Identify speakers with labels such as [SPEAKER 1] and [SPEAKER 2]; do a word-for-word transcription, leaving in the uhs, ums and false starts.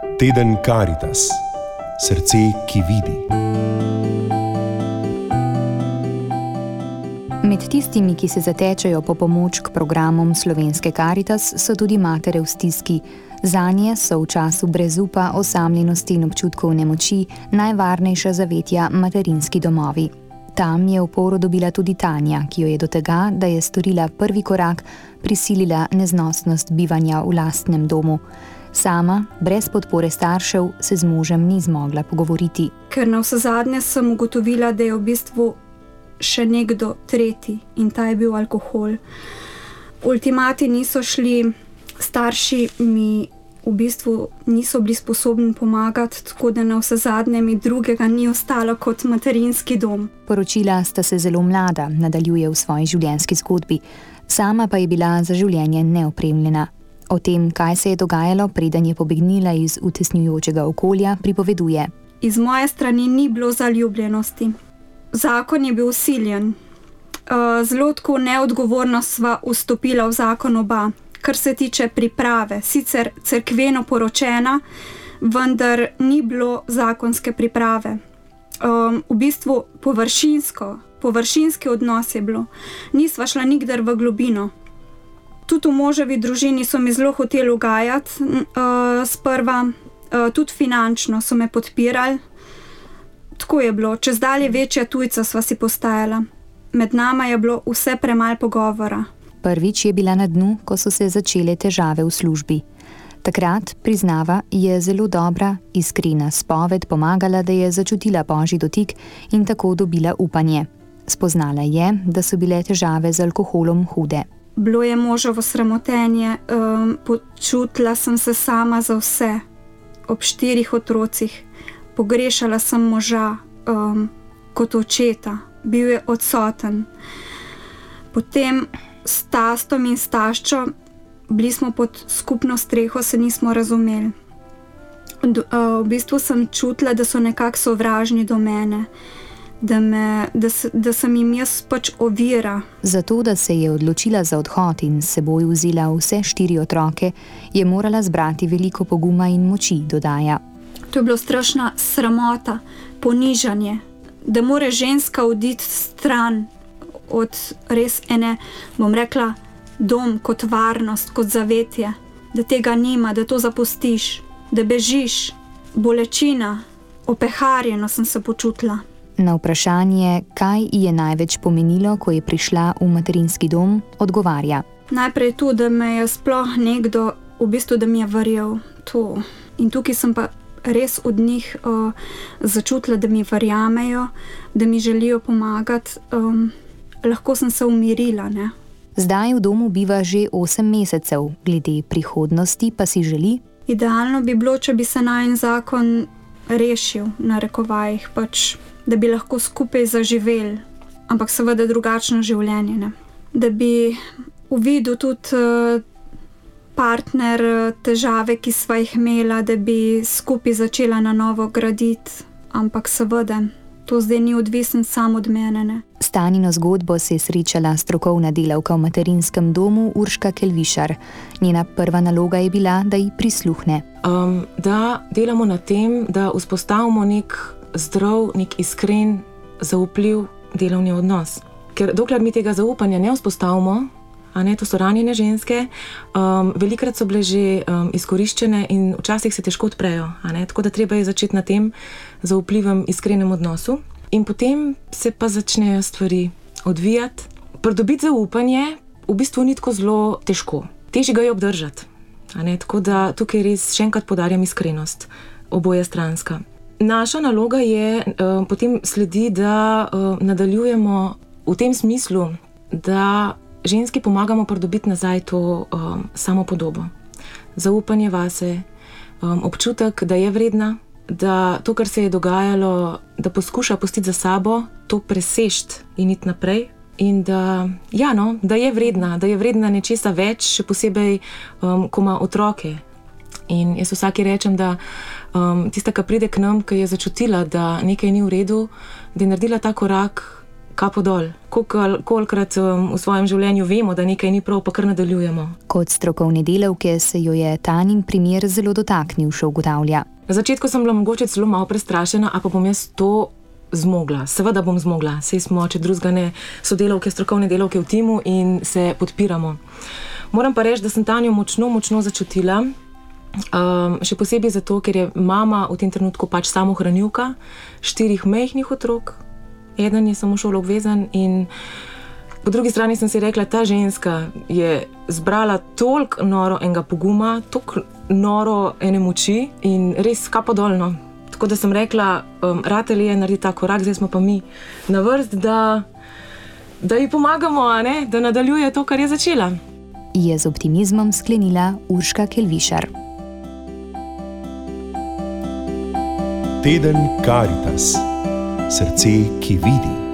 [SPEAKER 1] Teden Karitas. Srce, ki vidi.
[SPEAKER 2] Med tistimi, ki se zatečejo po pomoč k programom Slovenske Karitas, so tudi matere v stiski. Zanje so v času brezupa, osamljenosti in občutkov nemoči najvarnejša zavetja materinski domovi. Tam je oporo dobila tudi Tanja, ki jo je do tega, da je storila prvi korak, prisilila neznosnost bivanja v lastnem domu. Sama, brez podpore staršev, se z možem ni zmogla pogovoriti.
[SPEAKER 3] Ker na vsezadnje sem ugotovila, da je v bistvu še nekdo tretji in ta je bil alkohol. Ultimati niso šli, starši mi v bistvu niso bili sposobni pomagati, tako da na vsezadnje mi drugega ni ostalo kot materinski dom.
[SPEAKER 2] Poročila sta se zelo mlada, nadaljuje v svoji življenjski zgodbi. Sama pa je bila za življenje neopremljena. O tem, kaj se je dogajalo, preden je pobegnila iz utesnjujočega okolja, pripoveduje.
[SPEAKER 3] Iz moje strani ni bilo zaljubljenosti. Zakon je bil vsiljen. Zelo tako neodgovorno sva vstopila v zakon oba, kar se tiče priprave. Sicer cerkveno poročena, vendar ni bilo zakonske priprave. V bistvu površinsko, površinski odnos je bilo. Nisva šla nikdar v globino. Tudi v moževi družini so mi zelo hoteli ugajati sprva, tudi finančno so me podpirali. Tako je bilo, čez dalje večja tujca sva si postajala. Med nama je bilo vse premalo pogovora.
[SPEAKER 2] Prvič je bila na dnu, ko so se začele težave v službi. Takrat, priznava, je zelo dobra, iskrena spoved pomagala, da je začutila božji dotik in tako dobila upanje. Spoznala je, da so bile težave z alkoholom hude.
[SPEAKER 3] Bilo je moževo sramotenje, um, počutila sem se sama za vse. Ob štirih otrocih. Pogrešala sem moža um, kot očeta. Bil je odsoten. Potem s tastom in s taščo, bili smo pod skupno streho, se nismo razumeli. D, uh, v bistvu sem čutila, da so nekako sovražni do mene. Da, me, da, da sem jim jaz pač ovira.
[SPEAKER 2] Zato, da se je odločila za odhod in s seboj vzela vse štiri otroke, je morala zbrati veliko poguma in moči, dodaja.
[SPEAKER 3] To je bilo strašna sramota, ponižanje, da more ženska oditi stran od res ene, bom rekla, dom kot varnost, kot zavetje, da tega nima, da to zapustiš, da bežiš, bolečina, opeharjeno sem se počutila.
[SPEAKER 2] Na vprašanje, kaj ji je največ pomenilo, ko je prišla v materinski dom, odgovarja.
[SPEAKER 3] Najprej to, da me je sploh nekdo, v bistvu, da mi je verjel to. In tukaj sem pa res od njih uh, začutila, da mi verjamejo, da mi želijo pomagati. Um, lahko sem se umirila, ne.
[SPEAKER 2] Zdaj v domu biva že osem mesecev, glede prihodnosti pa si želi.
[SPEAKER 3] Idealno bi bilo, če bi se najin zakon rešil, na rekovajih, pač, da bi lahko skupaj zaživeli, ampak seveda drugačno življenje, ne. Da bi uvidel tudi uh, partner težave, ki sva jih imela, da bi skupaj začela na novo graditi, ampak seveda, to zdaj ni odvisen sam od mene, ne.
[SPEAKER 2] S Tanino zgodbo se je srečala strokovna delavka v materinskem domu Urška Kelvišar. Njena prva naloga je bila, da ji prisluhne.
[SPEAKER 4] Um, da delamo na tem, da vzpostavimo nek zdrav, nek iskren, zaupljiv delovni odnos. Ker dokler mi tega zaupanja ne vzpostavimo, a ne, to so ranjene ženske, um, velikrat so bile že um, izkoriščene in včasih se težko odprejo, a ne, tako da treba je začeti na tem zaupljivem, iskrenem odnosu. In potem se pa začnejo stvari odvijati. Pridobiti zaupanje v bistvu ni tako zelo težko. Težje ga je obdržati. A ne? Tako da tukaj res še enkrat poudarjam iskrenost, oboje stranska. Naša naloga je, uh, potem sledi, da uh, nadaljujemo v tem smislu, da ženski pomagamo pridobiti nazaj to um, samopodobo. Zaupanje vase, um, občutek, da je vredna, da to, kar se je dogajalo, da poskuša pustiti za sabo, to presežiti in iti naprej. In da, ja, no, da je vredna, da je vredna nečesa več, še posebej, um, ko ima otroke. In jaz vsaki rečem, da um, tista, ki pride k nam, ki je začutila, da nekaj ni v redu, da je naredila ta korak, kapo dol. Kolikor, kolikrat um, v svojem življenju vemo, da nekaj ni prav, pa kar nadaljujemo.
[SPEAKER 2] Kot strokovne delavke se jo je Tanin primer zelo dotaknil, še ugotavlja.
[SPEAKER 4] Na začetku sem bila mogoče celo malo prestrašena, a pa bom jaz to zmogla. Seveda bom zmogla. Sej smo, če drugega ne, sodelavke, strokovne delavke v timu in se podpiramo. Moram pa reči, da sem Tanjo močno, močno začutila. Um, še posebej zato, ker je mama v tem trenutku pač samohranilka štirih majhnih otrok. Eden je samo šoloobvezen in po drugi strani sem si rekla, ta ženska je zbrala toliko noro enega poguma, toliko noro ene moči in res kapodolno. Tako da sem rekla, um, ratelj je narediti ta korak, zdaj smo pa mi na vrst, da, da ji pomagamo, a ne? Da nadaljuje to, kar je začela.
[SPEAKER 2] Je z optimizmom sklenila Urška Kelvišar.
[SPEAKER 1] Teden Karitas. Srce, ki vidi.